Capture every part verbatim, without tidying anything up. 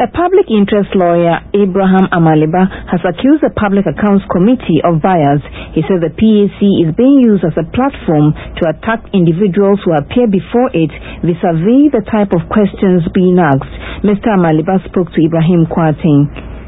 A public interest lawyer, Abraham Amaliba, has accused the Public Accounts Committee of bias. He said the P A C is being used as a platform to attack individuals who appear before it vis-a-vis the type of questions being asked. Mister Amaliba spoke to Ibrahim Kwarteng.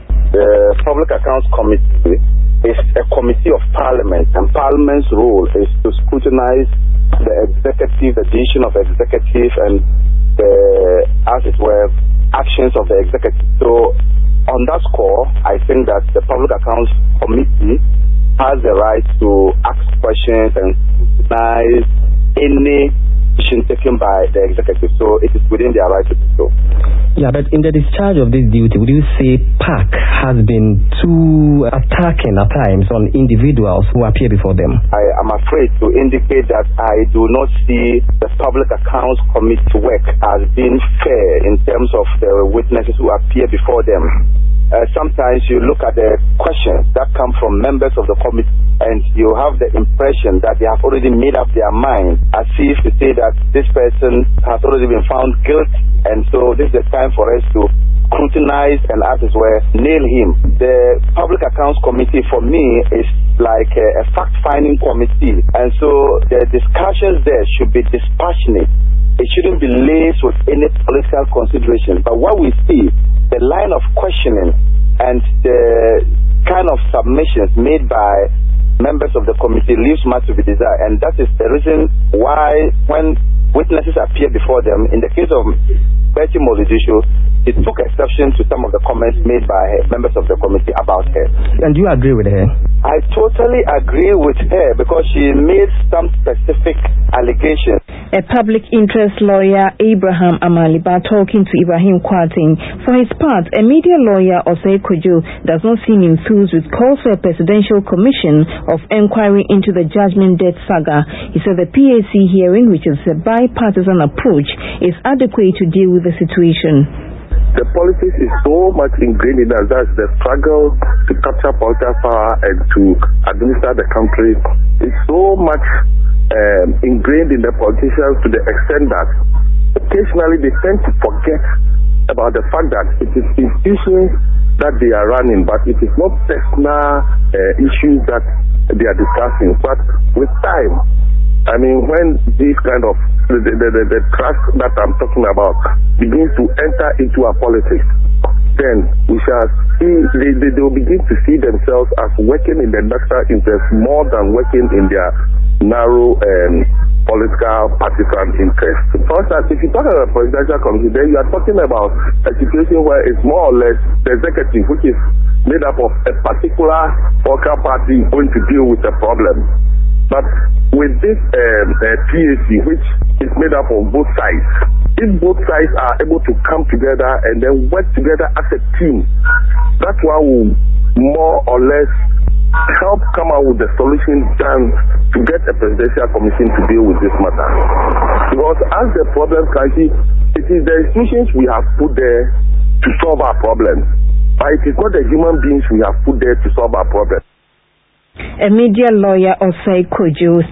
The Public Accounts Committee is a committee of Parliament, and Parliament's role is to scrutinize the executive, the decision of the executive, and the, as it were, actions of the executive. So, on that score, I think that the Public Accounts Committee has the right to ask questions and scrutinize any decision taken by the executive. So, it is within their right to do so. Yeah, but in the discharge of this duty, would you say P A C has been too attacking at times on individuals who appear before them? I am afraid to indicate that I do not see the Public Accounts Committee work as being fair in terms of the witnesses who appear before them. Uh, sometimes you look at the questions that come from members of the committee and you have the impression that they have already made up their mind, as if to say that this person has already been found guilty, and so this is the time for us to scrutinize and, as it were, nail him. The Public Accounts Committee, for me, is like a, a fact-finding committee, and so the discussions there should be dispassionate. It shouldn't be laced with any political consideration. But what we see, the line of questioning and the kind of submissions made by members of the committee leaves much to be desired. And that is the reason why when witnesses appear before them, in the case of Betty Molidisho, it took exception to some of the comments made by members of the committee about her. And do you agree with her? I totally agree with her because she made some specific allegations. A public interest lawyer, Abraham Amaliba, talking to Ibrahim Kwarteng. For his part, a media lawyer, Osei Kojo, does not seem enthused with calls for a presidential commission of inquiry into the judgment debt saga. He said the P A C hearing, which is a bipartisan approach, is adequate to deal with the situation. The politics is so much ingrained in us, that's the struggle to capture political power and to administer the country is so much um, ingrained in the politicians to the extent that occasionally they tend to forget about the fact that it is institutions that they are running, but it is not personal uh, issues that they are discussing. But with time, I mean, when these kind of the, the, the, the trust that I'm talking about begins to enter into our politics, then we shall see, they, they, they will begin to see themselves as working in the national interest more than working in their narrow and political partisan interest. For instance, if you talk about a presidential committee, then you are talking about a situation where it's more or less the executive, which is made up of a particular political party, going to deal with the problem. But with this um, uh, P A C, which is made up of both sides, if both sides are able to come together and then work together as a team, that one will more or less help come out with the solution done to get a presidential commission to deal with this matter. Because as the problem comes, it is the institutions we have put there to solve our problems, but it is not the human beings we have put there to solve our problems. A media lawyer, Osei Kojo,